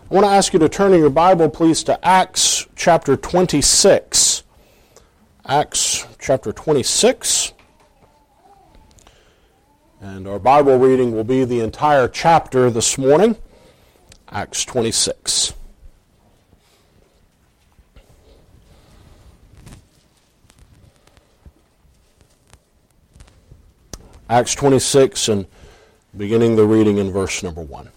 I want to ask you to turn in your Bible, please, to Acts chapter 26. Acts chapter 26. And our Bible reading will be the entire chapter this morning. Acts 26. Acts 26, and beginning the reading in verse number 1.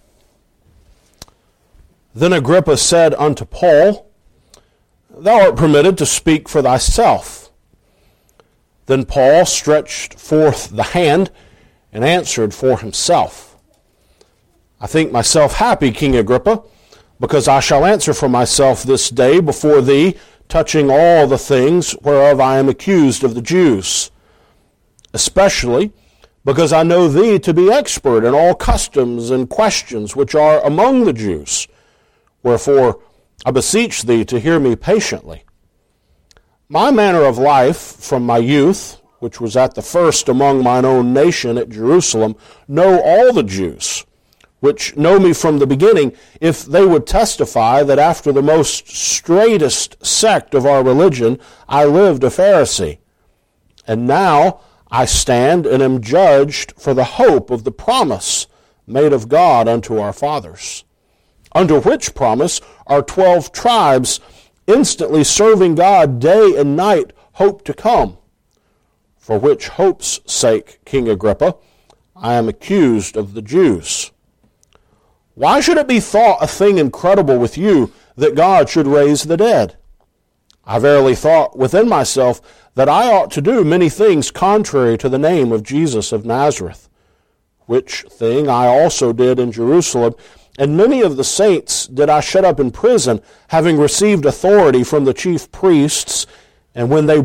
Then Agrippa said unto Paul, Thou art permitted to speak for thyself. Then Paul stretched forth the hand and answered for himself. I think myself happy, King Agrippa, because I shall answer for myself this day before thee, touching all the things whereof I am accused of the Jews, especially because I know thee to be expert in all customs and questions which are among the Jews. Wherefore, I beseech thee to hear me patiently. My manner of life from my youth, which was at the first among mine own nation at Jerusalem, know all the Jews, which know me from the beginning, if they would testify that after the most straitest sect of our religion I lived a Pharisee. And now I stand and am judged for the hope of the promise made of God unto our fathers, under which promise our 12 tribes, instantly serving God day and night, hope to come. For which hope's sake, King Agrippa, I am accused of the Jews. Why should it be thought a thing incredible with you that God should raise the dead? I verily thought within myself that I ought to do many things contrary to the name of Jesus of Nazareth, which thing I also did in Jerusalem, and many of the saints did I shut up in prison, having received authority from the chief priests. And when they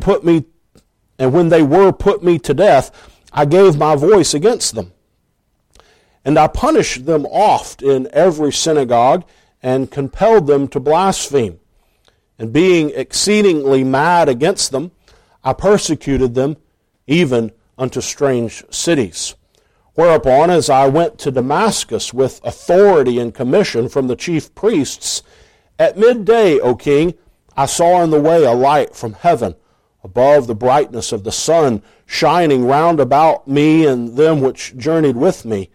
were put me to death, I gave my voice against them. And I punished them oft in every synagogue, and compelled them to blaspheme. And being exceedingly mad against them, I persecuted them even unto strange cities. Whereupon, as I went to Damascus with authority and commission from the chief priests, at midday, O king, I saw in the way a light from heaven, above the brightness of the sun, shining round about me and them which journeyed with me.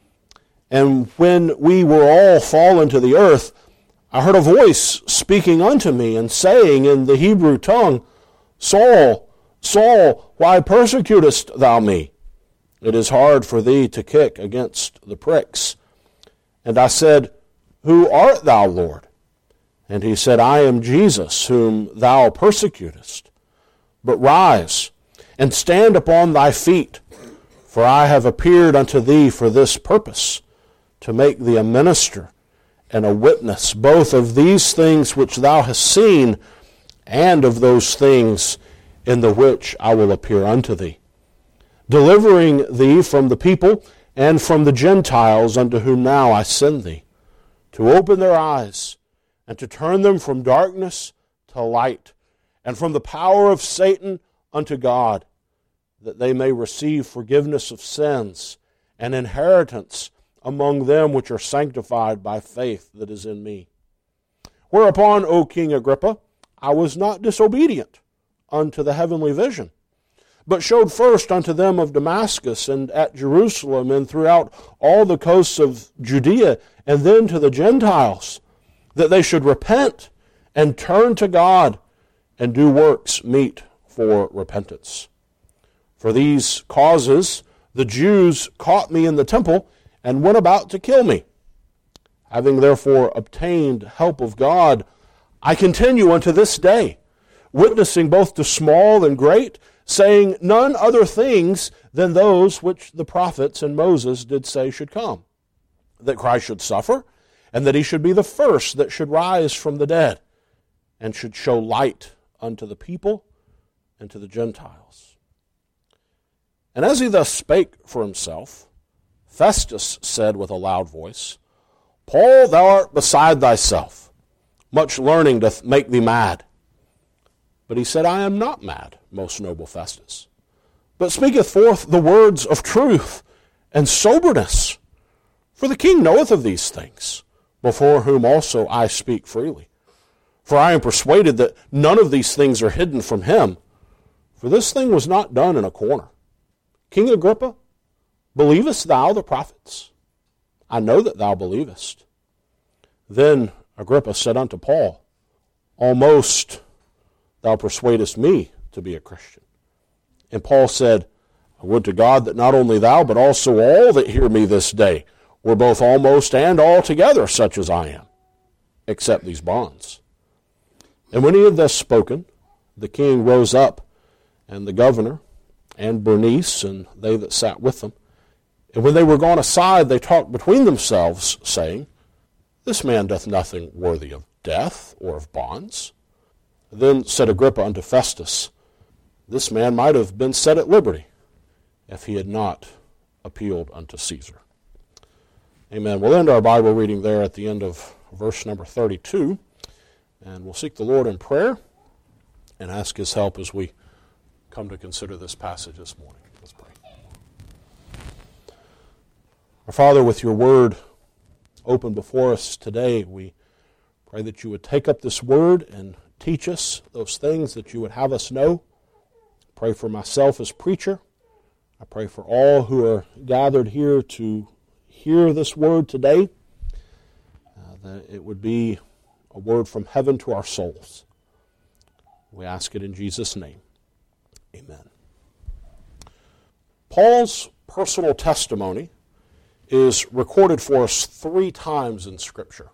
And when we were all fallen to the earth, I heard a voice speaking unto me, and saying in the Hebrew tongue, Saul, Saul, why persecutest thou me? It is hard for thee to kick against the pricks. And I said, Who art thou, Lord? And he said, I am Jesus, whom thou persecutest. But rise, and stand upon thy feet, for I have appeared unto thee for this purpose, to make thee a minister and a witness, both of these things which thou hast seen, and of those things in the which I will appear unto thee, delivering thee from the people and from the Gentiles unto whom now I send thee, to open their eyes, and to turn them from darkness to light, and from the power of Satan unto God, that they may receive forgiveness of sins and inheritance among them which are sanctified by faith that is in me. Whereupon, O King Agrippa, I was not disobedient unto the heavenly vision, but showed first unto them of Damascus and at Jerusalem and throughout all the coasts of Judea, and then to the Gentiles, that they should repent and turn to God and do works meet for repentance. For these causes the Jews caught me in the temple and went about to kill me. Having therefore obtained help of God, I continue unto this day, witnessing both to small and great, saying none other things than those which the prophets and Moses did say should come, that Christ should suffer, and that he should be the first that should rise from the dead, and should show light unto the people and to the Gentiles. And as he thus spake for himself, Festus said with a loud voice, Paul, thou art beside thyself. Much learning doth make thee mad. But he said, I am not mad, most noble Festus, but speaketh forth the words of truth and soberness. For the king knoweth of these things, before whom also I speak freely. For I am persuaded that none of these things are hidden from him, for this thing was not done in a corner. King Agrippa, believest thou the prophets? I know that thou believest. Then Agrippa said unto Paul, Almost thou persuadest me to be a Christian. And Paul said, I would to God that not only thou, but also all that hear me this day were both almost and altogether such as I am, except these bonds. And when he had thus spoken, the king rose up, and the governor, and Bernice, and they that sat with them. And when they were gone aside, they talked between themselves, saying, This man doth nothing worthy of death or of bonds. Then said Agrippa unto Festus, This man might have been set at liberty, if he had not appealed unto Caesar. Amen. We'll end our Bible reading there at the end of verse number 32, and we'll seek the Lord in prayer and ask his help as we come to consider this passage this morning. Let's pray. Our Father, with your word open before us today, we pray that you would take up this word and teach us those things that you would have us know. Pray for myself as preacher. I pray for all who are gathered here to hear this word today, that it would be a word from heaven to our souls. We ask it in Jesus' name. Amen. Paul's personal testimony is recorded for us 3 times in Scripture.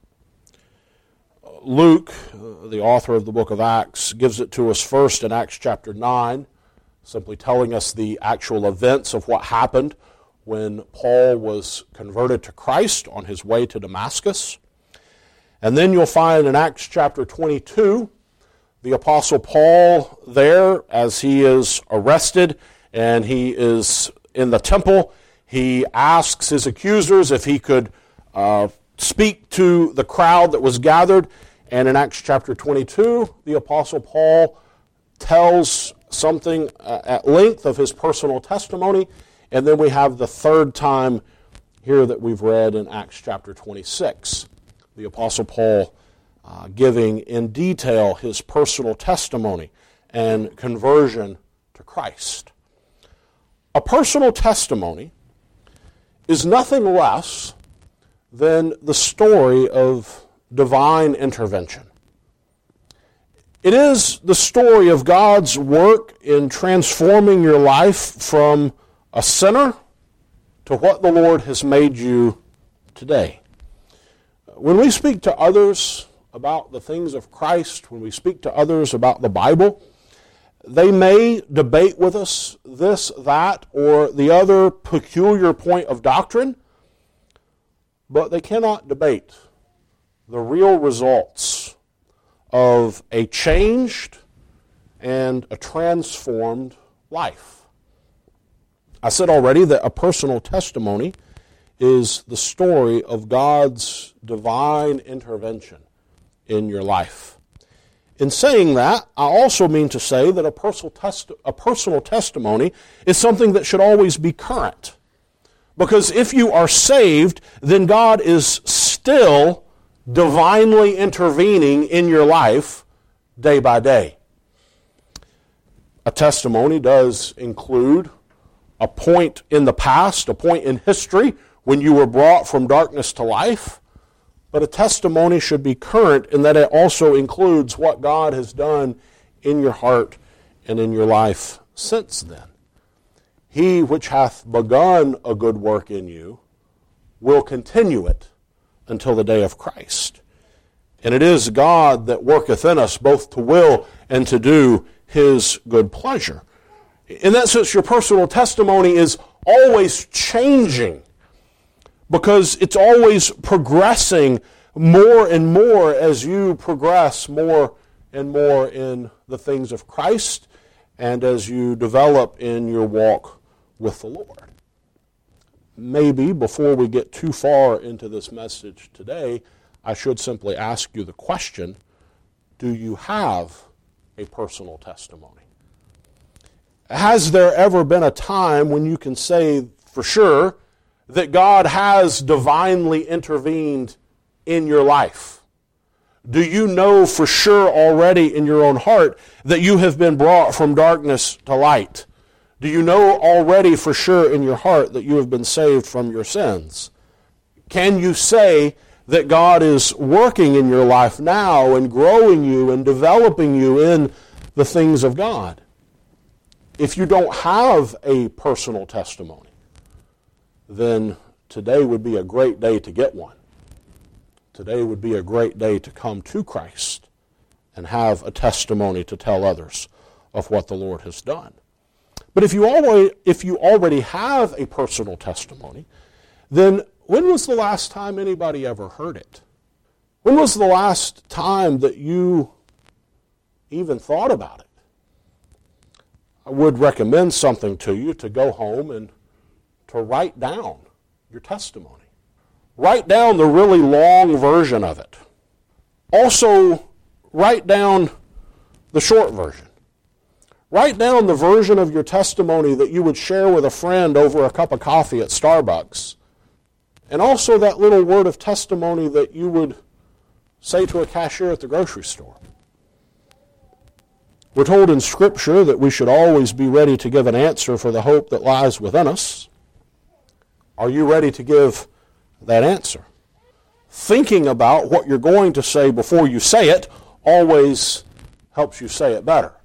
Luke, the author of the book of Acts, gives it to us first in Acts chapter 9, simply telling us the actual events of what happened when Paul was converted to Christ on his way to Damascus. And then you'll find in Acts chapter 22, the Apostle Paul there, as he is arrested and he is in the temple, he asks his accusers if he could speak to the crowd that was gathered. And in Acts chapter 22, the Apostle Paul tells something at length of his personal testimony. And then we have the third time here that we've read in Acts chapter 26. The Apostle Paul giving in detail his personal testimony and conversion to Christ. A personal testimony is nothing less than the story of divine intervention. It is the story of God's work in transforming your life from a sinner to what the Lord has made you today. When we speak to others about the things of Christ, when we speak to others about the Bible, they may debate with us this, that, or the other peculiar point of doctrine, but they cannot debate the real results of a changed and a transformed life. I said already that a personal testimony is the story of God's divine intervention in your life. In saying that, I also mean to say that a personal testimony is something that should always be current. Because if you are saved, then God is still divinely intervening in your life day by day. A testimony does include a point in the past, a point in history when you were brought from darkness to life, but a testimony should be current in that it also includes what God has done in your heart and in your life since then. He which hath begun a good work in you will continue it until the day of Christ. And it is God that worketh in us both to will and to do his good pleasure. In that sense, your personal testimony is always changing because it's always progressing more and more as you progress more and more in the things of Christ and as you develop in your walk with the Lord. Maybe before we get too far into this message today, I should simply ask you the question, do you have a personal testimony? Has there ever been a time when you can say for sure that God has divinely intervened in your life? Do you know for sure already in your own heart that you have been brought from darkness to light? Do you know already for sure in your heart that you have been saved from your sins? Can you say that God is working in your life now and growing you and developing you in the things of God? If you don't have a personal testimony, then today would be a great day to get one. Today would be a great day to come to Christ and have a testimony to tell others of what the Lord has done. But if you already have a personal testimony, then when was the last time anybody ever heard it? When was the last time that you even thought about it? I would recommend something to you to go home and to write down your testimony. Write down the really long version of it. Also, write down the short version. Write down the version of your testimony that you would share with a friend over a cup of coffee at Starbucks. And also that little word of testimony that you would say to a cashier at the grocery store. We're told in Scripture that we should always be ready to give an answer for the hope that lies within us. Are you ready to give that answer? Thinking about what you're going to say before you say it always helps you say it better.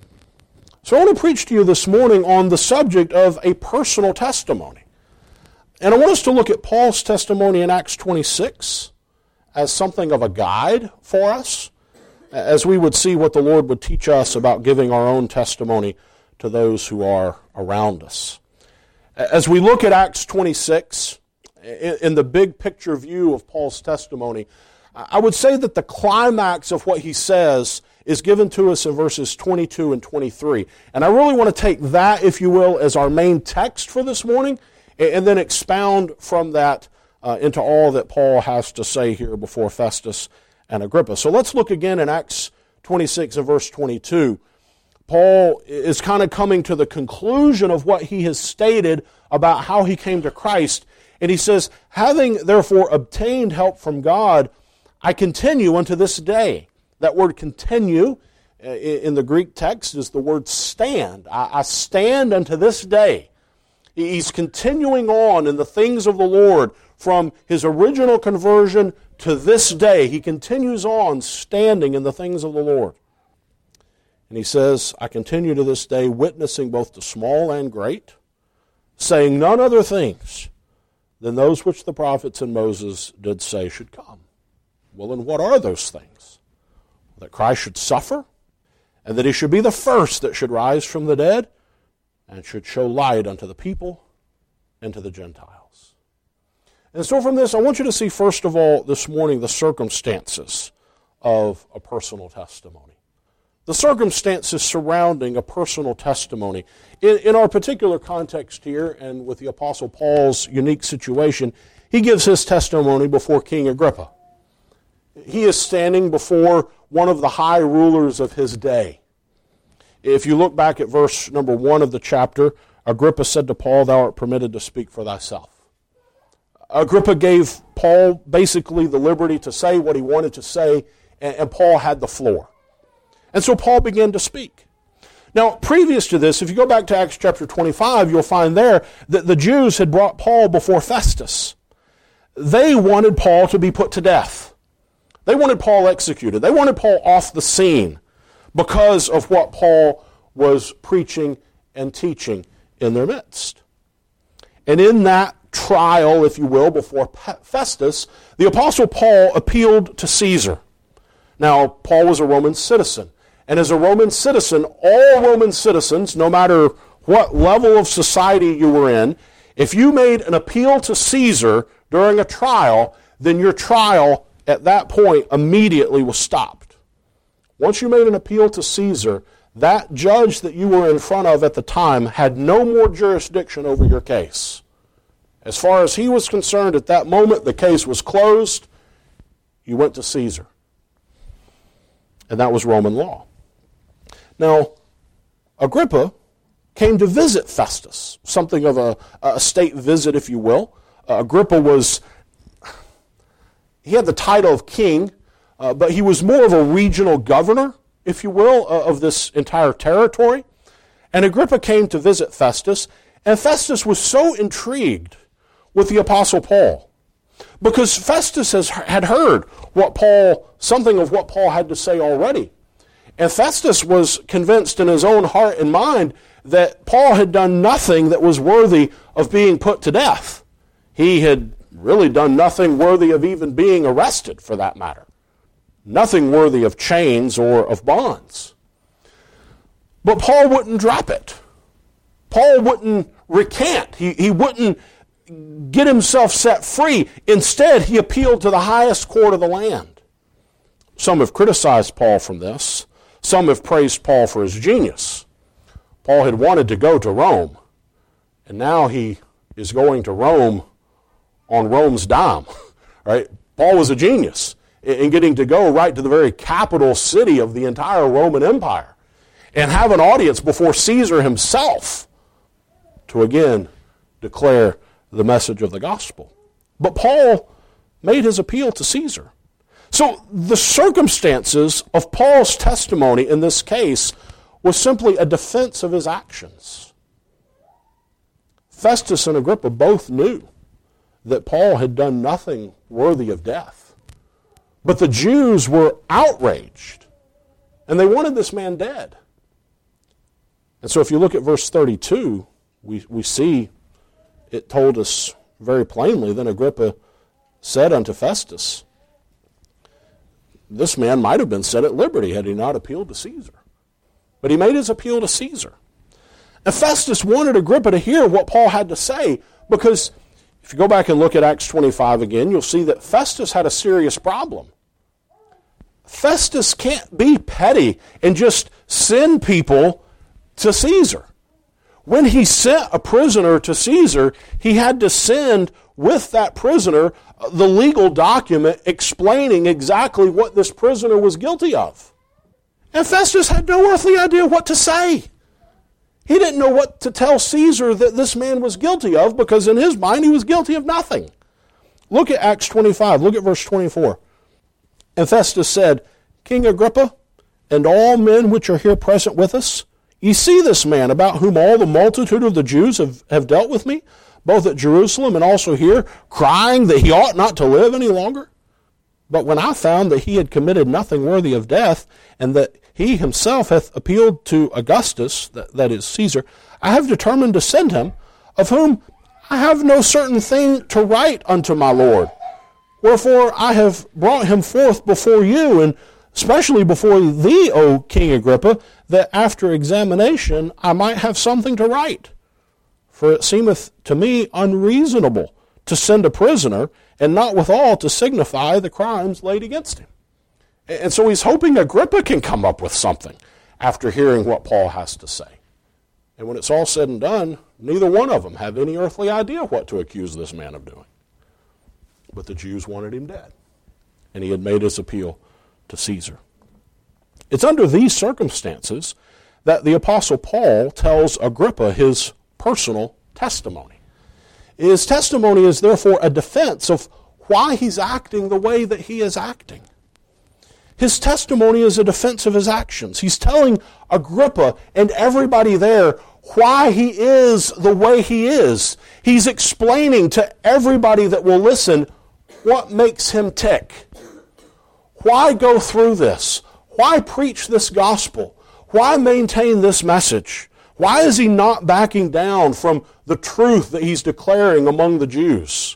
So I want to preach to you this morning on the subject of a personal testimony. And I want us to look at Paul's testimony in Acts 26 as something of a guide for us, as we would see what the Lord would teach us about giving our own testimony to those who are around us. As we look at Acts 26, in the big picture view of Paul's testimony, I would say that the climax of what he says is given to us in verses 22 and 23. And I really want to take that, if you will, as our main text for this morning, and then expound from that into all that Paul has to say here before Festus and Agrippa. So let's look again in Acts 26 and verse 22. Paul is kind of coming to the conclusion of what he has stated about how he came to Christ. And he says, having therefore obtained help from God, I continue unto this day. That word continue in the Greek text is the word stand. I stand unto this day. He's continuing on in the things of the Lord from his original conversion to this day. He continues on standing in the things of the Lord. And he says, I continue to this day witnessing both to small and great, saying none other things than those which the prophets and Moses did say should come. Well, and what are those things? That Christ should suffer, and that he should be the first that should rise from the dead, and should show light unto the people and to the Gentiles. And so from this, I want you to see, first of all, this morning, the circumstances of a personal testimony. The circumstances surrounding a personal testimony. In our particular context here, and with the Apostle Paul's unique situation, he gives his testimony before King Agrippa. He is standing before one of the high rulers of his day. If you look back at verse number 1 of the chapter, Agrippa said to Paul, thou art permitted to speak for thyself. Agrippa gave Paul basically the liberty to say what he wanted to say, and Paul had the floor. And so Paul began to speak. Now, previous to this, if you go back to Acts chapter 25, you'll find there that the Jews had brought Paul before Festus. They wanted Paul to be put to death. They wanted Paul executed. They wanted Paul off the scene because of what Paul was preaching and teaching in their midst. And in that trial, if you will, before Festus, the Apostle Paul appealed to Caesar. Now, Paul was a Roman citizen. And as a Roman citizen, all Roman citizens, no matter what level of society you were in, if you made an appeal to Caesar during a trial, then your trial at that point immediately was stopped. Once you made an appeal to Caesar, that judge that you were in front of at the time had no more jurisdiction over your case. As far as he was concerned, at that moment, the case was closed. You went to Caesar. And that was Roman law. Now, Agrippa came to visit Festus, something of a state visit, if you will. Agrippa He had the title of king, but he was more of a regional governor, if you will, of this entire territory. And Agrippa came to visit Festus, and Festus was so intrigued with the Apostle Paul, because Festus had heard something of what Paul had to say already. And Festus was convinced in his own heart and mind that Paul had done nothing that was worthy of being put to death. He had really done nothing worthy of even being arrested, for that matter. Nothing worthy of chains or of bonds. But Paul wouldn't drop it. Paul wouldn't recant. He wouldn't get himself set free. Instead, he appealed to the highest court of the land. Some have criticized Paul from this. Some have praised Paul for his genius. Paul had wanted to go to Rome, and now he is going to Rome on Rome's dime. Right? Paul was a genius in getting to go right to the very capital city of the entire Roman Empire and have an audience before Caesar himself to again declare the message of the gospel. But Paul made his appeal to Caesar. So the circumstances of Paul's testimony in this case was simply a defense of his actions. Festus and Agrippa both knew that Paul had done nothing worthy of death. But the Jews were outraged, and they wanted this man dead. And so if you look at verse 32, we see it told us very plainly, then Agrippa said unto Festus, this man might have been set at liberty had he not appealed to Caesar. But he made his appeal to Caesar. And Festus wanted Agrippa to hear what Paul had to say, because if you go back and look at Acts 25 again, you'll see that Festus had a serious problem. Festus can't be petty and just send people to Caesar. When he sent a prisoner to Caesar, he had to send with that prisoner the legal document explaining exactly what this prisoner was guilty of. And Festus had no earthly idea what to say. He didn't know what to tell Caesar that this man was guilty of, because in his mind he was guilty of nothing. Look at Acts 25. Look at verse 24. And Festus said, King Agrippa, and all men which are here present with us, ye see this man, about whom all the multitude of the Jews have dealt with me, both at Jerusalem and also here, crying that he ought not to live any longer. But when I found that he had committed nothing worthy of death, and that he himself hath appealed to Augustus, that is Caesar, I have determined to send him, of whom I have no certain thing to write unto my Lord. Wherefore I have brought him forth before you, and especially before thee, O King Agrippa, that after examination I might have something to write. For it seemeth to me unreasonable to send a prisoner, and not withal to signify the crimes laid against him. And so he's hoping Agrippa can come up with something after hearing what Paul has to say. And when it's all said and done, neither one of them have any earthly idea what to accuse this man of doing. But the Jews wanted him dead, and he had made his appeal to Caesar. It's under these circumstances that the Apostle Paul tells Agrippa his personal testimony. His testimony is therefore a defense of why he's acting the way that he is acting. His testimony is a defense of his actions. He's telling Agrippa and everybody there why he is the way he is. He's explaining to everybody that will listen what makes him tick. Why go through this? Why preach this gospel? Why maintain this message? Why is he not backing down from the truth that he's declaring among the Jews?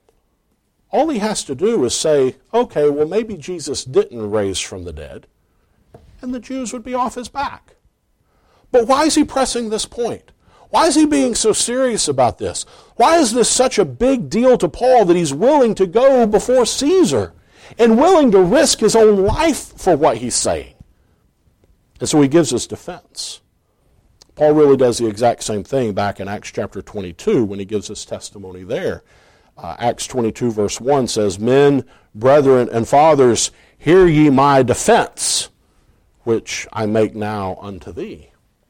All he has to do is say, okay, well, maybe Jesus didn't raise from the dead, and the Jews would be off his back. But why is he pressing this point? Why is he being so serious about this? Why is this such a big deal to Paul that he's willing to go before Caesar and willing to risk his own life for what he's saying? And so he gives his defense. Paul really does the exact same thing back in Acts chapter 22 when he gives his testimony there. Acts 22 verse 1 says, Men, brethren, and fathers, hear ye my defense, which I make now unto thee.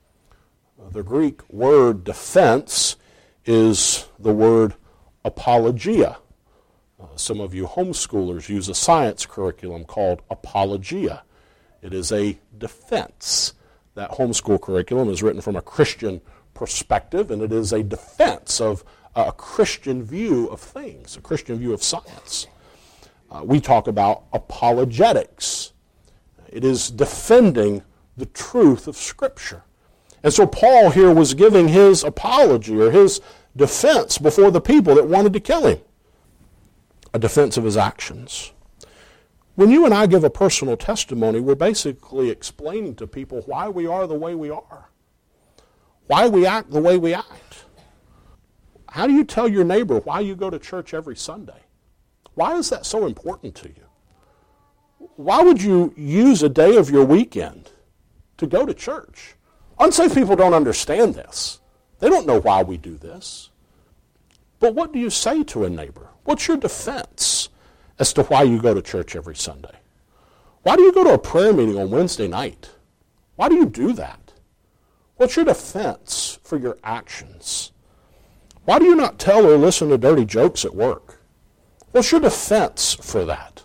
The Greek word defense is the word apologia. Some of you homeschoolers use a science curriculum called Apologia. It is a defense. That homeschool curriculum is written from a Christian perspective, and it is a defense of a Christian view of things, a Christian view of science. We talk about apologetics. It is defending the truth of Scripture. And so Paul here was giving his apology or his defense before the people that wanted to kill him. A defense of his actions. When you and I give a personal testimony, we're basically explaining to people why we are the way we are. Why we act the way we act. How do you tell your neighbor why you go to church every Sunday? Why is that so important to you? Why would you use a day of your weekend to go to church? Unsaved people don't understand this. They don't know why we do this. But what do you say to a neighbor? What's your defense as to why you go to church every Sunday? Why do you go to a prayer meeting on Wednesday night? Why do you do that? What's your defense for your actions? Why do you not tell or listen to dirty jokes at work? What's your defense for that?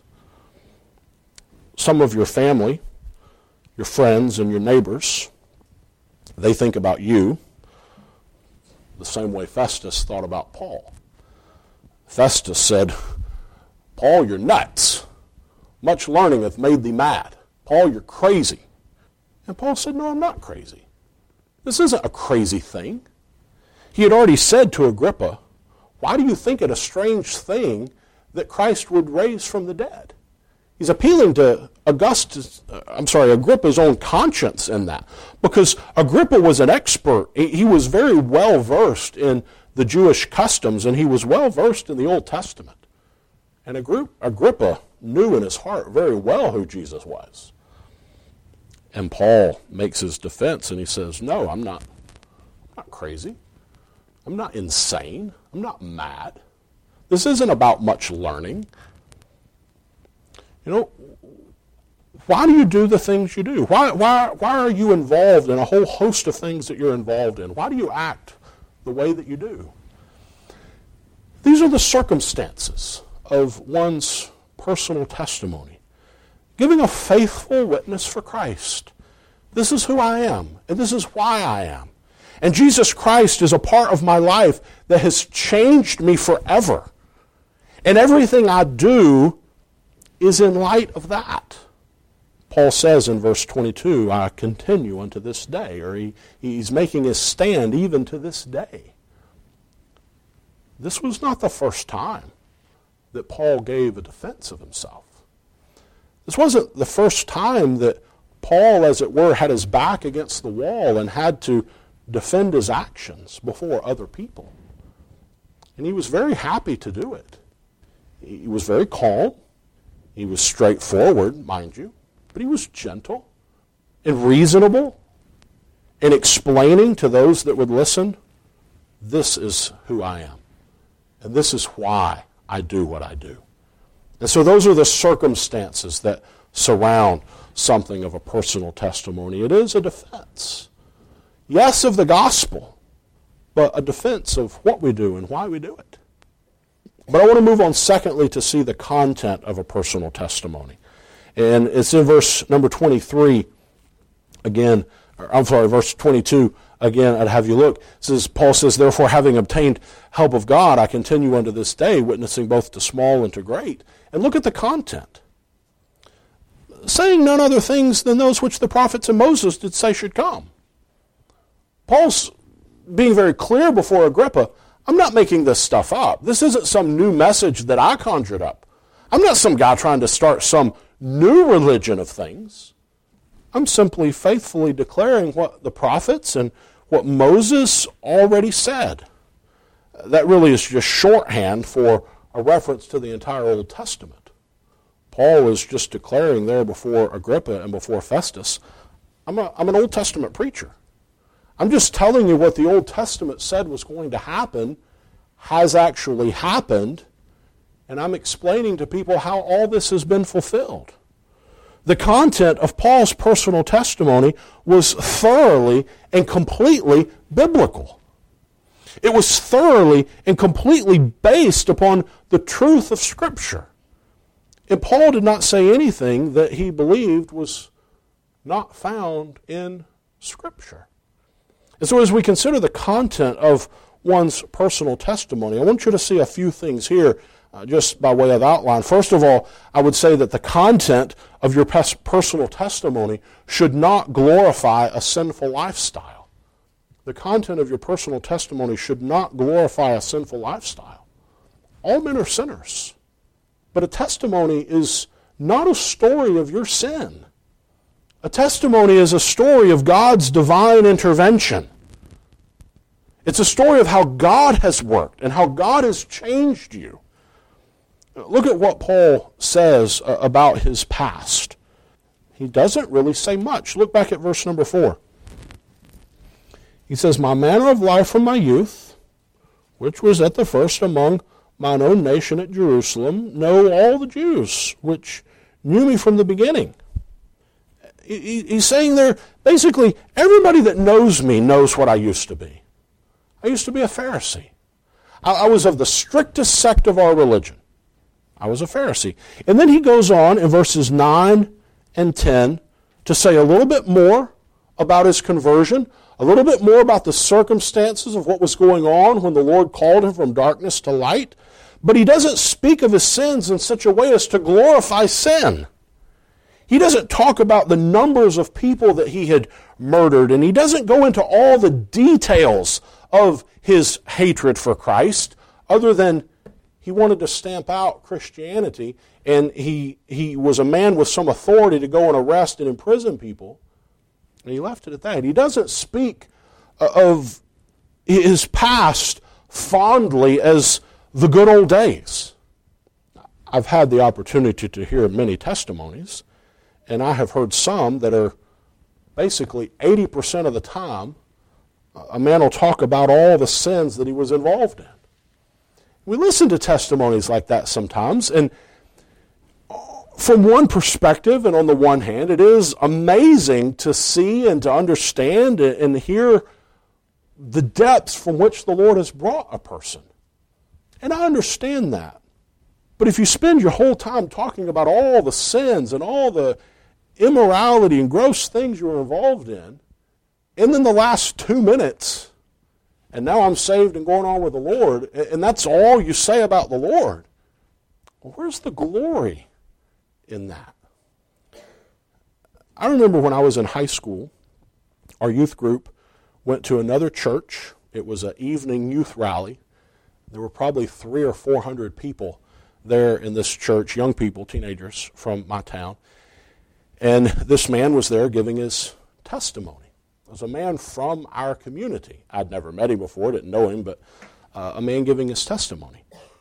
Some of your family, your friends, and your neighbors, they think about you the same way Festus thought about Paul. Festus said, Paul, you're nuts. Much learning hath made thee mad. Paul, you're crazy. And Paul said, no, I'm not crazy. This isn't a crazy thing. He had already said to Agrippa, why do you think it a strange thing that Christ would raise from the dead? He's appealing to Agrippa's own conscience in that. Because Agrippa was an expert. He was very well versed in the Jewish customs, and he was well versed in the Old Testament. And Agrippa knew in his heart very well who Jesus was. And Paul makes his defense, and he says, no, I'm not crazy. I'm not insane. I'm not mad. This isn't about much learning. You know, why do you do the things you do? Why are you involved in a whole host of things that you're involved in? Why do you act the way that you do? These are the circumstances of one's personal testimony. Giving a faithful witness for Christ. This is who I am, and this is why I am. And Jesus Christ is a part of my life that has changed me forever. And everything I do is in light of that. Paul says in verse 22, I continue unto this day, or he's making his stand even to this day. This was not the first time that Paul gave a defense of himself. This wasn't the first time that Paul, as it were, had his back against the wall and had to defend his actions before other people. And he was very happy to do it. He was very calm. He was straightforward, mind you, but he was gentle and reasonable in explaining to those that would listen, this is who I am, and this is why I do what I do. And so those are the circumstances that surround something of a personal testimony. It is a defense, yes, of the gospel, but a defense of what we do and why we do it. But I want to move on secondly to see the content of a personal testimony. And it's in verse number 23 again, verse 22 again, I'd have you look. It says, Paul says, therefore, having obtained help of God, I continue unto this day, witnessing both to small and to great. And look at the content. Saying none other things than those which the prophets and Moses did say should come. Paul's being very clear before Agrippa, I'm not making this stuff up. This isn't some new message that I conjured up. I'm not some guy trying to start some new religion of things. I'm simply faithfully declaring what the prophets and what Moses already said. That really is just shorthand for a reference to the entire Old Testament. Paul is just declaring there before Agrippa and before Festus, I'm an Old Testament preacher. I'm just telling you what the Old Testament said was going to happen, has actually happened, and I'm explaining to people how all this has been fulfilled. The content of Paul's personal testimony was thoroughly and completely biblical. It was thoroughly and completely based upon the truth of Scripture. And Paul did not say anything that he believed was not found in Scripture. And so as we consider the content of one's personal testimony, I want you to see a few things here just by way of outline. First of all, I would say that the content of your personal testimony should not glorify a sinful lifestyle. The content of your personal testimony should not glorify a sinful lifestyle. All men are sinners. But a testimony is not a story of your sin. A testimony is a story of God's divine intervention. It's a story of how God has worked and how God has changed you. Look at what Paul says about his past. He doesn't really say much. Look back at verse number 4. He says, "My manner of life from my youth, which was at the first among mine own nation at Jerusalem, know all the Jews, which knew me from the beginning." He's saying there, basically, everybody that knows me knows what I used to be. I used to be a Pharisee. I was of the strictest sect of our religion. I was a Pharisee. And then he goes on in verses 9 and 10 to say a little bit more about his conversion, a little bit more about the circumstances of what was going on when the Lord called him from darkness to light. But he doesn't speak of his sins in such a way as to glorify sin. He doesn't talk about the numbers of people that he had murdered, and he doesn't go into all the details of his hatred for Christ, other than he wanted to stamp out Christianity, and he was a man with some authority to go and arrest and imprison people, and he left it at that. He doesn't speak of his past fondly as the good old days. I've had the opportunity to hear many testimonies, and I have heard some that are basically 80% of the time, a man will talk about all the sins that he was involved in. We listen to testimonies like that sometimes, and from one perspective and on the one hand, it is amazing to see and to understand and hear the depths from which the Lord has brought a person. And I understand that. But if you spend your whole time talking about all the sins and all the immorality and gross things you were involved in, and then the last 2 minutes, and now I'm saved and going on with the Lord, and that's all you say about the Lord, well, where's the glory in that? I remember when I was in high school, our youth group went to another church. It was an evening youth rally. There were probably 300 or 400 people there in this church, young people, teenagers from my town. And this man was there giving his testimony. It was a man from our community. I'd never met him before, didn't know him, but a man giving his testimony.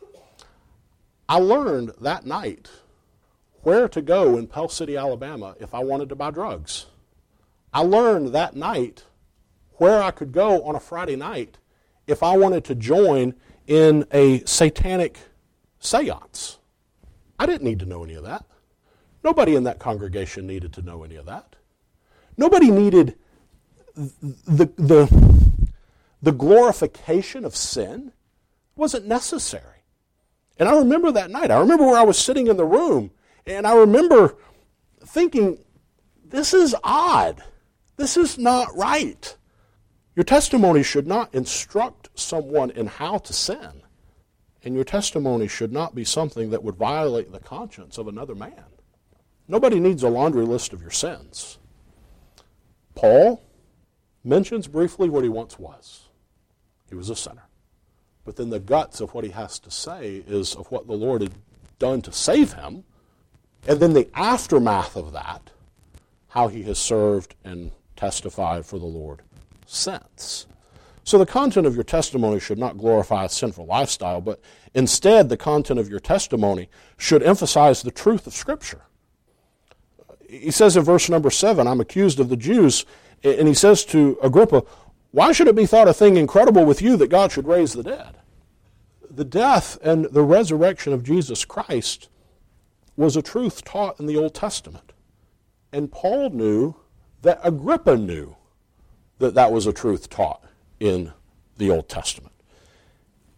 I learned that night where to go in Pell City, Alabama if I wanted to buy drugs. I learned that night where I could go on a Friday night if I wanted to join in a satanic seance. I didn't need to know any of that. Nobody in that congregation needed to know any of that. Nobody needed the glorification of sin. It wasn't necessary. And I remember that night. I remember where I was sitting in the room, and I remember thinking, this is odd. This is not right. Your testimony should not instruct someone in how to sin. And your testimony should not be something that would violate the conscience of another man. Nobody needs a laundry list of your sins. Paul mentions briefly what he once was. He was a sinner. But then the guts of what he has to say is of what the Lord had done to save him, and then the aftermath of that, how he has served and testified for the Lord since. So the content of your testimony should not glorify a sinful lifestyle, but instead the content of your testimony should emphasize the truth of Scripture. He says in verse number 7, I'm accused of the Jews, and he says to Agrippa, why should it be thought a thing incredible with you that God should raise the dead? The death and the resurrection of Jesus Christ was a truth taught in the Old Testament. And Paul knew that Agrippa knew that that was a truth taught in the Old Testament.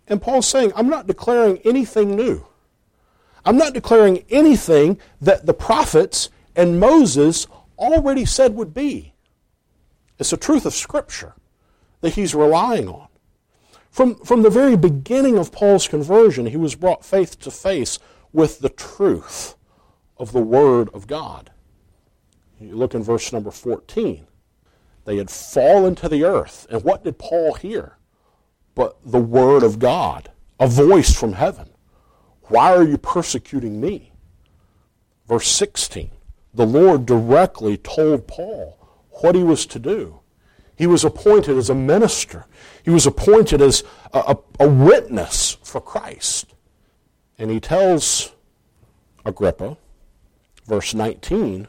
And Paul's saying, I'm not declaring anything new. I'm not declaring anything that the prophets and Moses already said would be. It's the truth of Scripture that he's relying on. From the very beginning of Paul's conversion, he was brought face to face with the truth of the Word of God. You look in verse number 14. They had fallen to the earth. And what did Paul hear? But the Word of God, a voice from heaven. Why are you persecuting me? Verse 16. The Lord directly told Paul what he was to do. He was appointed as a minister. He was appointed as a witness for Christ. And he tells Agrippa, verse 19,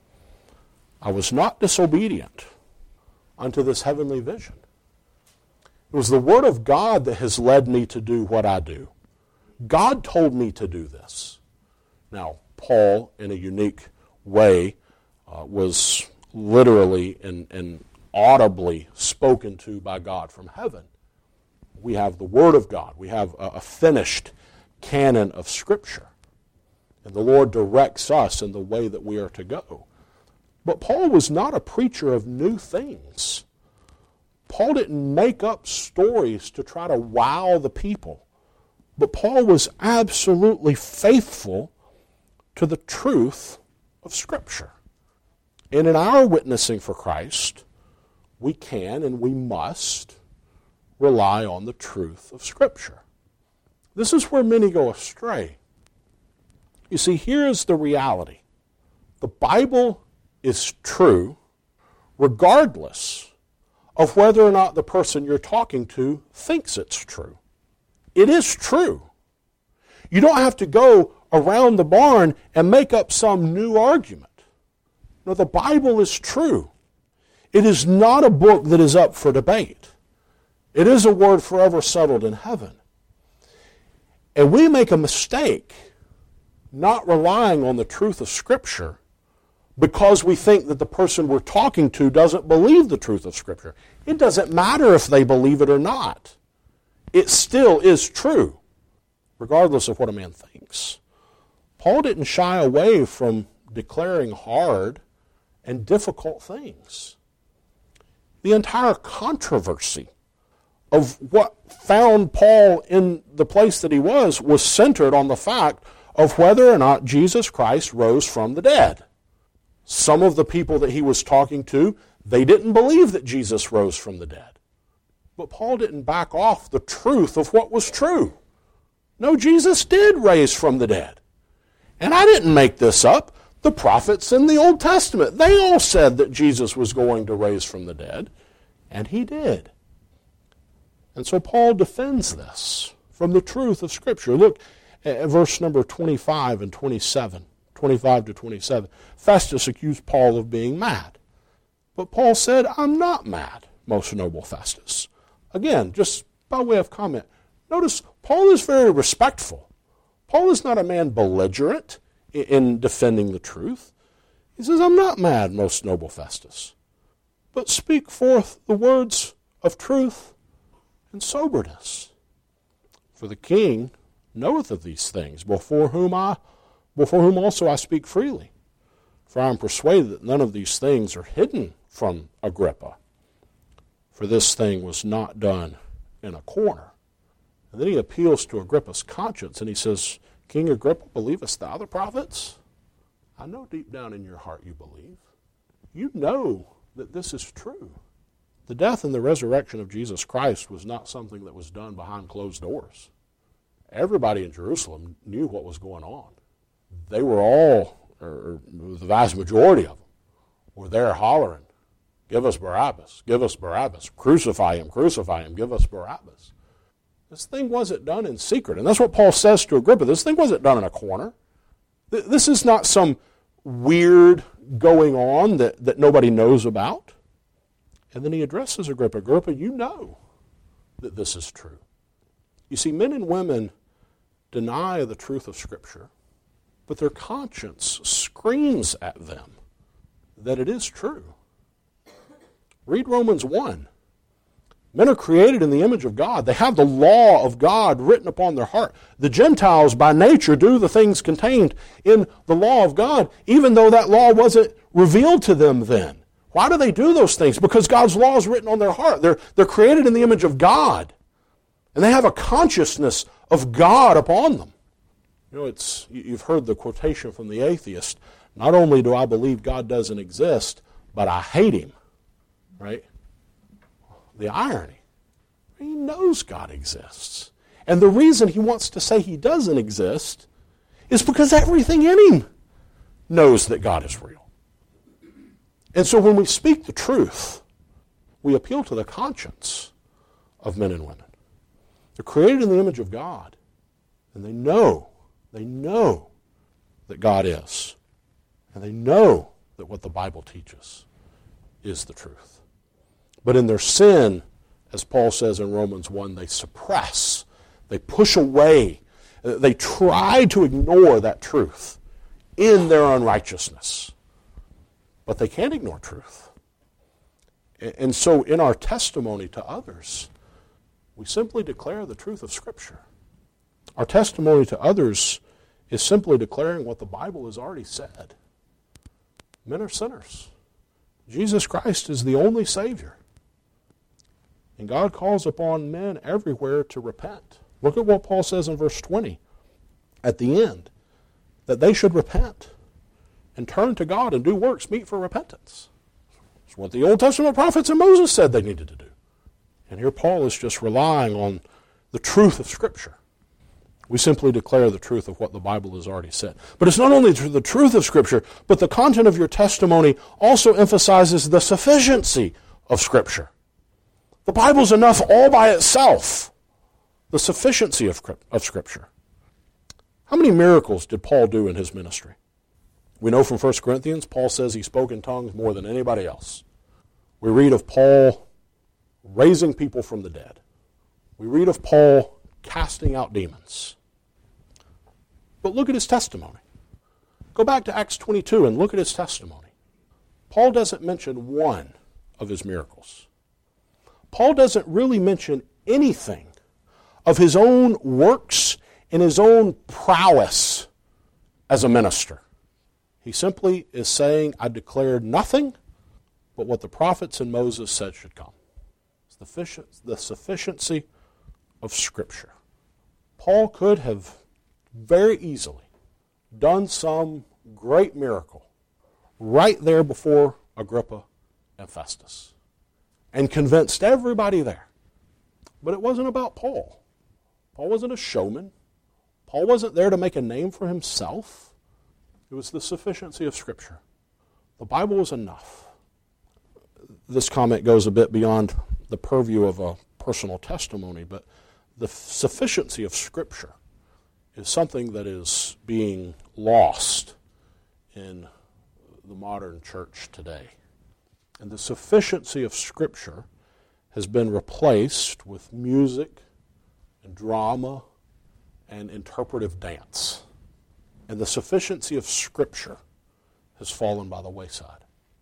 I was not disobedient unto this heavenly vision. It was the Word of God that has led me to do what I do. God told me to do this. Now, Paul, in a unique way, was literally and audibly spoken to by God from heaven. We have the Word of God. We have a finished canon of Scripture. And the Lord directs us in the way that we are to go. But Paul was not a preacher of new things. Paul didn't make up stories to try to wow the people. But Paul was absolutely faithful to the truth of Scripture. And in our witnessing for Christ, we can and we must rely on the truth of Scripture. This is where many go astray. You see, here is the reality. The Bible is true regardless of whether or not the person you're talking to thinks it's true. It is true. You don't have to go around the barn and make up some new argument. No, the Bible is true. It is not a book that is up for debate. It is a word forever settled in heaven. And we make a mistake not relying on the truth of Scripture because we think that the person we're talking to doesn't believe the truth of Scripture. It doesn't matter if they believe it or not. It still is true, regardless of what a man thinks. Paul didn't shy away from declaring hard and difficult things. The entire controversy of what found Paul in the place that he was centered on the fact of whether or not Jesus Christ rose from the dead. Some of the people that he was talking to, they didn't believe that Jesus rose from the dead. But Paul didn't back off the truth of what was true. No, Jesus did raise from the dead. And I didn't make this up. The prophets in the Old Testament, they all said that Jesus was going to raise from the dead. And he did. And so Paul defends this from the truth of Scripture. Look at verse number 25 and 27. 25 to 27. Festus accused Paul of being mad. But Paul said, I'm not mad, most noble Festus. Again, just by way of comment, notice Paul is very respectful. Paul is not a man belligerent in defending the truth. He says, I'm not mad, most noble Festus, but speak forth the words of truth and soberness. For the king knoweth of these things, before whom also I speak freely. For I am persuaded that none of these things are hidden from Agrippa. For this thing was not done in a corner. And then he appeals to Agrippa's conscience, and he says, King Agrippa, believest thou the prophets? I know deep down in your heart you believe. You know that this is true. The death and the resurrection of Jesus Christ was not something that was done behind closed doors. Everybody in Jerusalem knew what was going on. They were all, or the vast majority of them, were there hollering, give us Barabbas, give us Barabbas, crucify him, give us Barabbas. This thing wasn't done in secret. And that's what Paul says to Agrippa. This thing wasn't done in a corner. This is not some weird going on that nobody knows about. And then he addresses Agrippa. Agrippa, you know that this is true. You see, men and women deny the truth of Scripture, but their conscience screams at them that it is true. Read Romans 1. Men are created in the image of God. They have the law of God written upon their heart. The Gentiles, by nature, do the things contained in the law of God, even though that law wasn't revealed to them then. Why do they do those things? Because God's law is written on their heart. They're created in the image of God. And they have a consciousness of God upon them. You know, you've heard the quotation from the atheist, not only do I believe God doesn't exist, but I hate him. Right? The irony. He knows God exists. And the reason he wants to say he doesn't exist is because everything in him knows that God is real. And so when we speak the truth, we appeal to the conscience of men and women. They're created in the image of God. And they know that God is. And they know that what the Bible teaches is the truth. But in their sin, as Paul says in Romans 1, they suppress, they push away, they try to ignore that truth in their unrighteousness. But they can't ignore truth. And so in our testimony to others, we simply declare the truth of Scripture. Our testimony to others is simply declaring what the Bible has already said. Men are sinners. Jesus Christ is the only Savior. And God calls upon men everywhere to repent. Look at what Paul says in verse 20 at the end, that they should repent and turn to God and do works meet for repentance. It's what the Old Testament prophets and Moses said they needed to do. And here Paul is just relying on the truth of Scripture. We simply declare the truth of what the Bible has already said. But it's not only the truth of Scripture, but the content of your testimony also emphasizes the sufficiency of Scripture. The Bible's enough all by itself. The sufficiency of Scripture. How many miracles did Paul do in his ministry? We know from 1 Corinthians, Paul says he spoke in tongues more than anybody else. We read of Paul raising people from the dead. We read of Paul casting out demons. But look at his testimony. Go back to Acts 22 and look at his testimony. Paul doesn't mention one of his miracles. Paul doesn't really mention anything of his own works and his own prowess as a minister. He simply is saying, I declared nothing but what the prophets and Moses said should come. It's the sufficiency of Scripture. Paul could have very easily done some great miracle right there before Agrippa and Festus and convinced everybody there. But it wasn't about Paul. Paul wasn't a showman. Paul wasn't there to make a name for himself. It was the sufficiency of Scripture. The Bible was enough. This comment goes a bit beyond the purview of a personal testimony, but the sufficiency of Scripture is something that is being lost in the modern church today. And the sufficiency of Scripture has been replaced with music and drama and interpretive dance. And the sufficiency of Scripture has fallen by the wayside.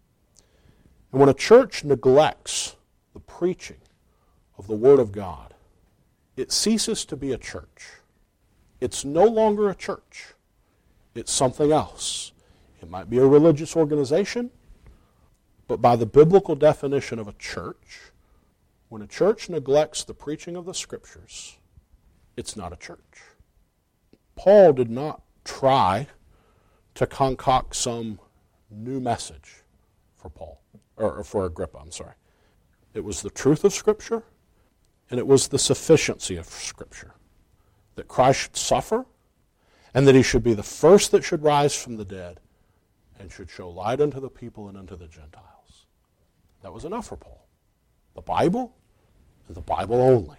And when a church neglects the preaching of the Word of God, it ceases to be a church. It's no longer a church. It's something else. It might be a religious organization, but by the biblical definition of a church, when a church neglects the preaching of the Scriptures, it's not a church. Paul did not try to concoct some new message for Paul, or for Agrippa, It was the truth of Scripture, and it was the sufficiency of Scripture. That Christ should suffer, and that he should be the first that should rise from the dead, and should show light unto the people and unto the Gentiles. That was enough for Paul. The Bible, and the Bible only.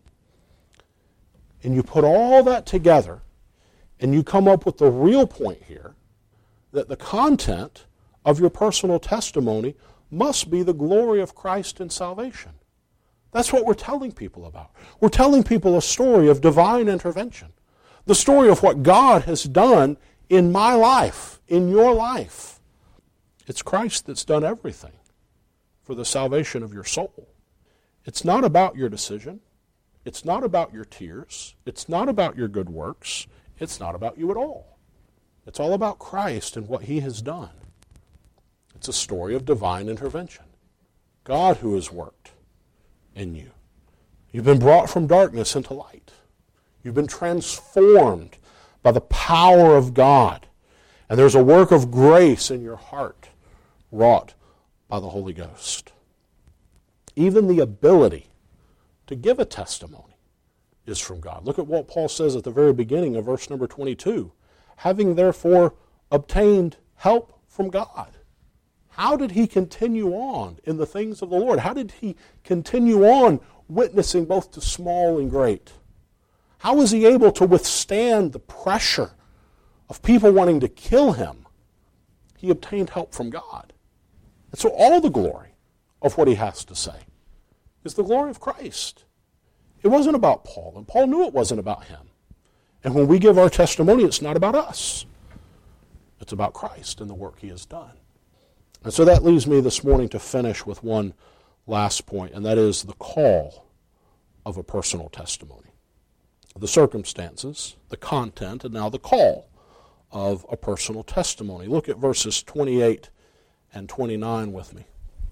And you put all that together, and you come up with the real point here, that the content of your personal testimony must be the glory of Christ and salvation. That's what we're telling people about. We're telling people a story of divine intervention. The story of what God has done in my life, in your life. It's Christ that's done everything for the salvation of your soul. It's not about your decision. It's not about your tears. It's not about your good works. It's not about you at all. It's all about Christ and what he has done. It's a story of divine intervention. God who has worked in you. You've been brought from darkness into light. You've been transformed by the power of God. And there's a work of grace in your heart wrought by the Holy Ghost. Even the ability to give a testimony is from God. Look at what Paul says at the very beginning of verse number 22. Having therefore obtained help from God. How did he continue on in the things of the Lord? How did he continue on witnessing both to small and great? How was he able to withstand the pressure of people wanting to kill him? He obtained help from God. And so all the glory of what he has to say is the glory of Christ. It wasn't about Paul, and Paul knew it wasn't about him. And when we give our testimony, it's not about us. It's about Christ and the work he has done. And so that leaves me this morning to finish with one last point, and that is the call of a personal testimony. The circumstances, the content, and now the call of a personal testimony. Look at verses 28 and 29 with me.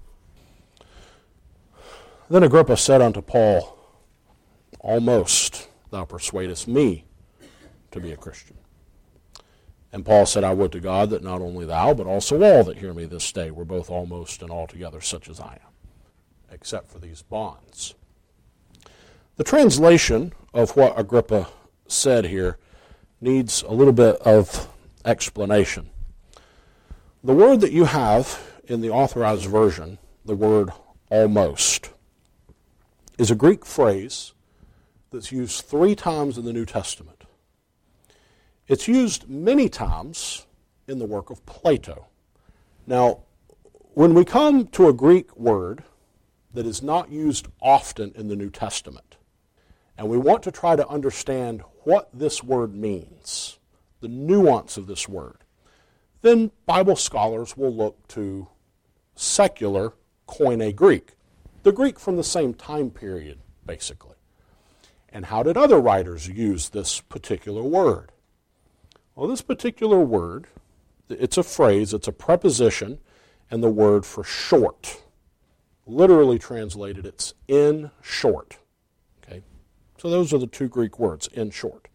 Then Agrippa said unto Paul, Almost thou persuadest me to be a Christian. And Paul said, I would to God that not only thou, but also all that hear me this day were both almost and altogether such as I am, except for these bonds. The translation of what Agrippa said here needs a little bit of explanation. The word that you have in the Authorized Version, the word almost, is a Greek phrase that's used 3 times in the New Testament. It's used many times in the work of Plato. Now, when we come to a Greek word that is not used often in the New Testament, and we want to try to understand what this word means, the nuance of this word, then Bible scholars will look to secular Koine Greek, the Greek from the same time period, basically. And how did other writers use this particular word? Well, this particular word, it's a phrase, it's a preposition, and the word for short. Literally translated, it's in short. Okay? So those are the 2 Greek words, in short.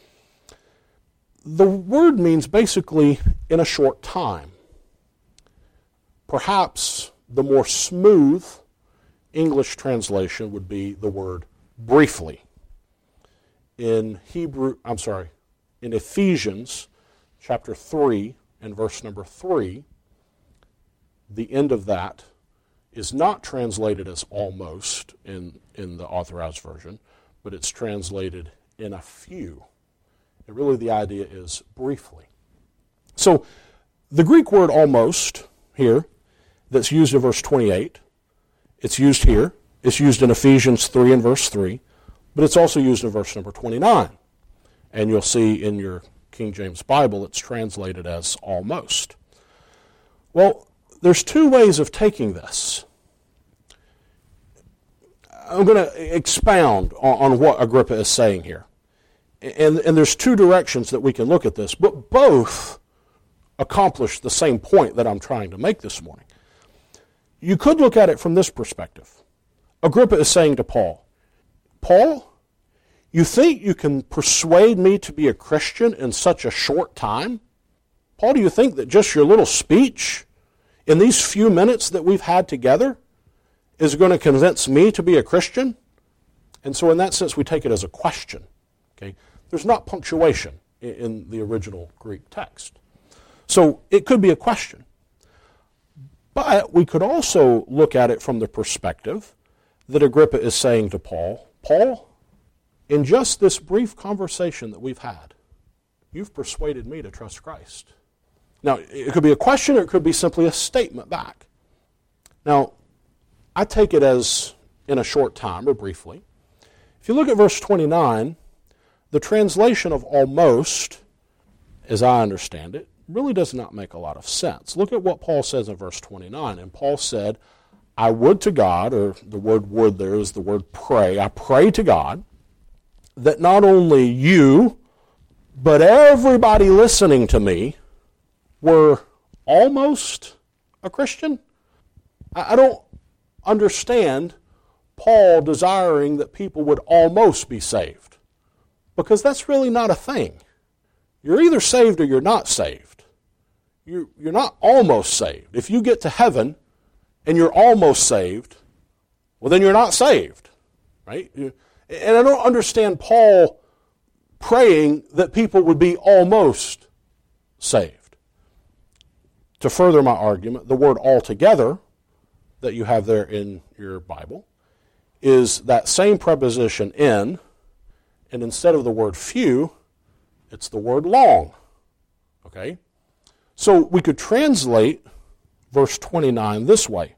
The word means basically in a short time. Perhaps the more smooth English translation would be the word briefly. In Ephesians chapter 3 and verse number 3, the end of that is not translated as almost in the Authorized Version, but it's translated in a few. And really the idea is briefly. So the Greek word almost here that's used in verse 28, it's used here. It's used in Ephesians 3 and verse 3, but it's also used in verse number 29. And you'll see in your King James Bible it's translated as almost. Well, there's 2 ways of taking this. I'm going to expound on what Agrippa is saying here. And there's 2 directions that we can look at this, but both accomplish the same point that I'm trying to make this morning. You could look at it from this perspective. Agrippa is saying to Paul, Paul, you think you can persuade me to be a Christian in such a short time? Paul, do you think that just your little speech in these few minutes that we've had together is going to convince me to be a Christian? And so in that sense, we take it as a question. Okay? There's not punctuation in the original Greek text. So it could be a question. But we could also look at it from the perspective that Agrippa is saying to Paul, Paul, in just this brief conversation that we've had, you've persuaded me to trust Christ. Now, it could be a question or it could be simply a statement back. Now, I take it as in a short time or briefly. If you look at verse 29, the translation of almost, as I understand it, really does not make a lot of sense. Look at what Paul says in verse 29. And Paul said, I would to God, or the word would there is the word pray. I pray to God that not only you, but everybody listening to me were almost a Christian. I don't understand Paul desiring that people would almost be saved, because that's really not a thing. You're either saved or you're not saved. You're not almost saved. If you get to heaven and you're almost saved, well, then you're not saved, right? And I don't understand Paul praying that people would be almost saved. To further my argument, the word altogether that you have there in your Bible is that same preposition in, and instead of the word few, it's the word long. Okay? So we could translate verse 29 this way.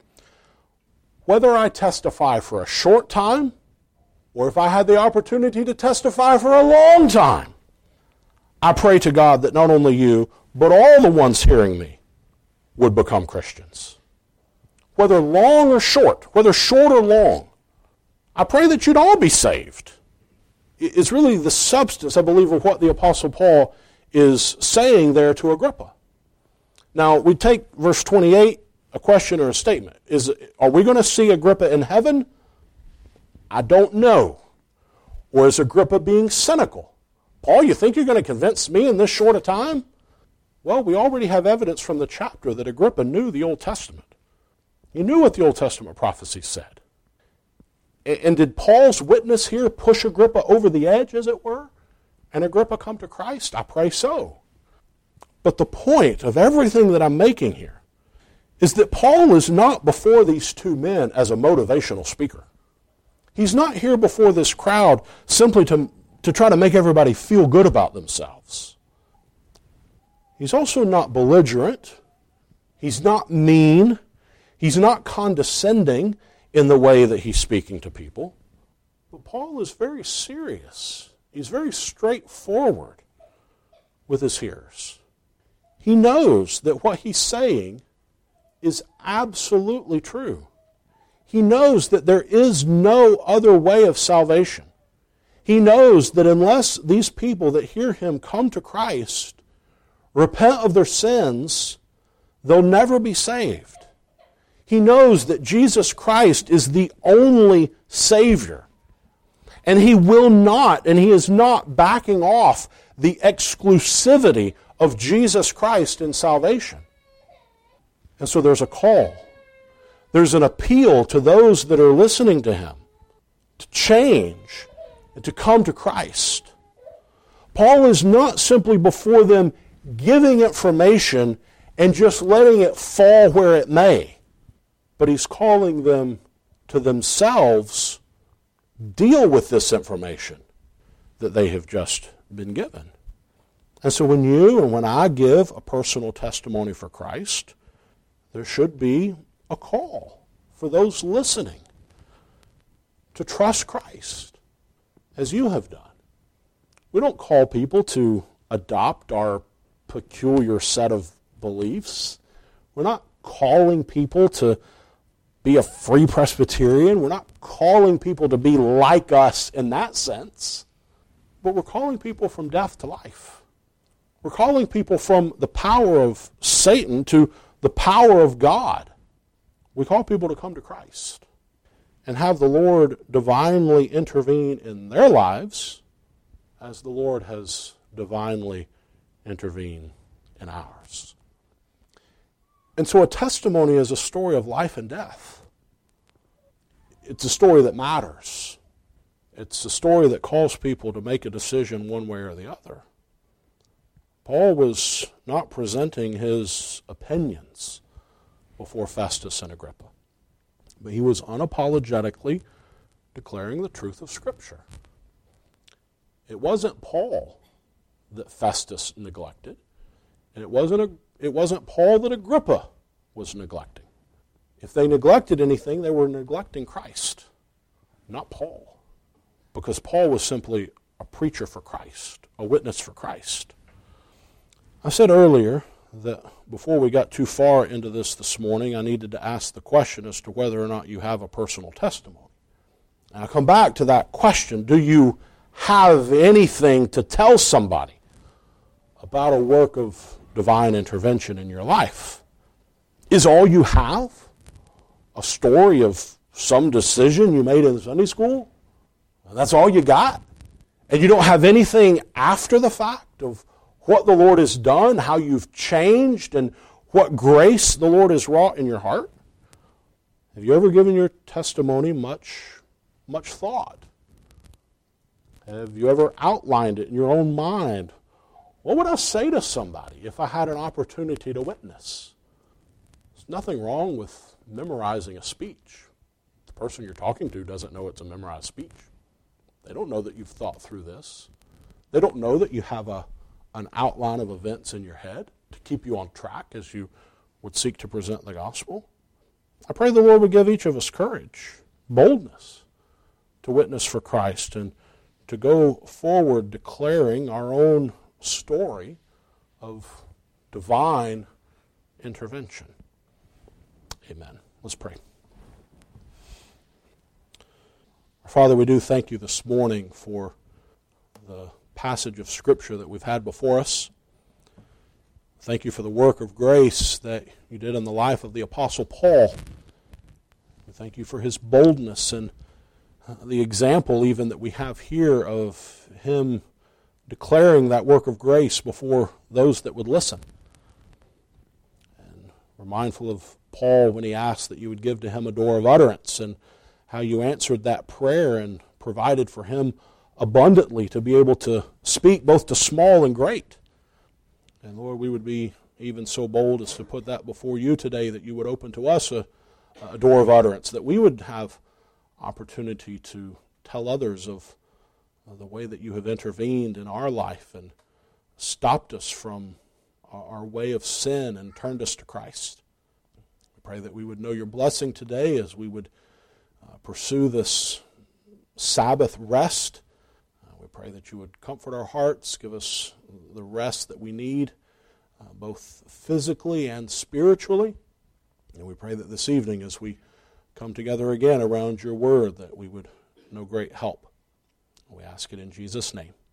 Whether I testify for a short time, or if I had the opportunity to testify for a long time, I pray to God that not only you, but all the ones hearing me would become Christians. Whether long or short, whether short or long, I pray that you'd all be saved. It's really the substance, I believe, of what the Apostle Paul is saying there to Agrippa. Now, we take verse 28, a question or a statement. Are we going to see Agrippa in heaven? I don't know. Or is Agrippa being cynical? Paul, you think you're going to convince me in this short a time? Well, we already have evidence from the chapter that Agrippa knew the Old Testament. He knew what the Old Testament prophecy said. And did Paul's witness here push Agrippa over the edge, as it were? And Agrippa come to Christ? I pray so. But the point of everything that I'm making here is that Paul is not before these two men as a motivational speaker. He's not here before this crowd simply to try to make everybody feel good about themselves. He's also not belligerent. He's not mean. He's not condescending in the way that he's speaking to people. But Paul is very serious. He's very straightforward with his hearers. He knows that what he's saying is absolutely true. He knows that there is no other way of salvation. He knows that unless these people that hear him come to Christ, repent of their sins, they'll never be saved. He knows that Jesus Christ is the only Savior. And he will not, and he is not backing off the exclusivity of Jesus Christ in salvation. And so there's a call. There's an appeal to those that are listening to him to change and to come to Christ. Paul is not simply before them giving information and just letting it fall where it may, but he's calling them to themselves deal with this information that they have just been given. And so when you and when I give a personal testimony for Christ, there should be a call for those listening to trust Christ as you have done. We don't call people to adopt our peculiar set of beliefs. We're not calling people to be a free Presbyterian. We're not calling people to be like us in that sense. But we're calling people from death to life. We're calling people from the power of Satan to the power of God. We call people to come to Christ and have the Lord divinely intervene in their lives as the Lord has divinely intervened in ours. And so a testimony is a story of life and death. It's a story that matters. It's a story that calls people to make a decision one way or the other. Paul was not presenting his opinions before Festus and Agrippa, but he was unapologetically declaring the truth of Scripture. It wasn't Paul that Festus neglected, and it wasn't Paul that Agrippa was neglecting. If they neglected anything, they were neglecting Christ, not Paul, because Paul was simply a preacher for Christ, a witness for Christ. I said earlier that before we got too far into this morning, I needed to ask the question as to whether or not you have a personal testimony. And I come back to that question, do you have anything to tell somebody about a work of divine intervention in your life? Is all you have a story of some decision you made in Sunday school? And that's all you got? And you don't have anything after the fact of what the Lord has done, how you've changed, and what grace the Lord has wrought in your heart? Have you ever given your testimony much thought? Have you ever outlined it in your own mind? What would I say to somebody if I had an opportunity to witness? There's nothing wrong with memorizing a speech. The person you're talking to doesn't know it's a memorized speech. They don't know that you've thought through this. They don't know that you have an outline of events in your head to keep you on track as you would seek to present the gospel. I pray the Lord would give each of us courage, boldness to witness for Christ and to go forward declaring our own story of divine intervention. Amen. Let's pray. Father, we do thank you this morning for the passage of Scripture that we've had before us. Thank you for the work of grace that you did in the life of the Apostle Paul. We thank you for his boldness and the example even that we have here of him declaring that work of grace before those that would listen. And we're mindful of Paul when he asked that you would give to him a door of utterance, and how you answered that prayer and provided for him abundantly to be able to speak both to small and great. And Lord, we would be even so bold as to put that before you today, that you would open to us a door of utterance, that we would have opportunity to tell others of the way that you have intervened in our life and stopped us from our way of sin and turned us to Christ. We pray that we would know your blessing today as we would pursue this Sabbath rest. We pray that you would comfort our hearts, give us the rest that we need, both physically and spiritually. And we pray that this evening, as we come together again around your word, that we would know great help. We ask it in Jesus' name.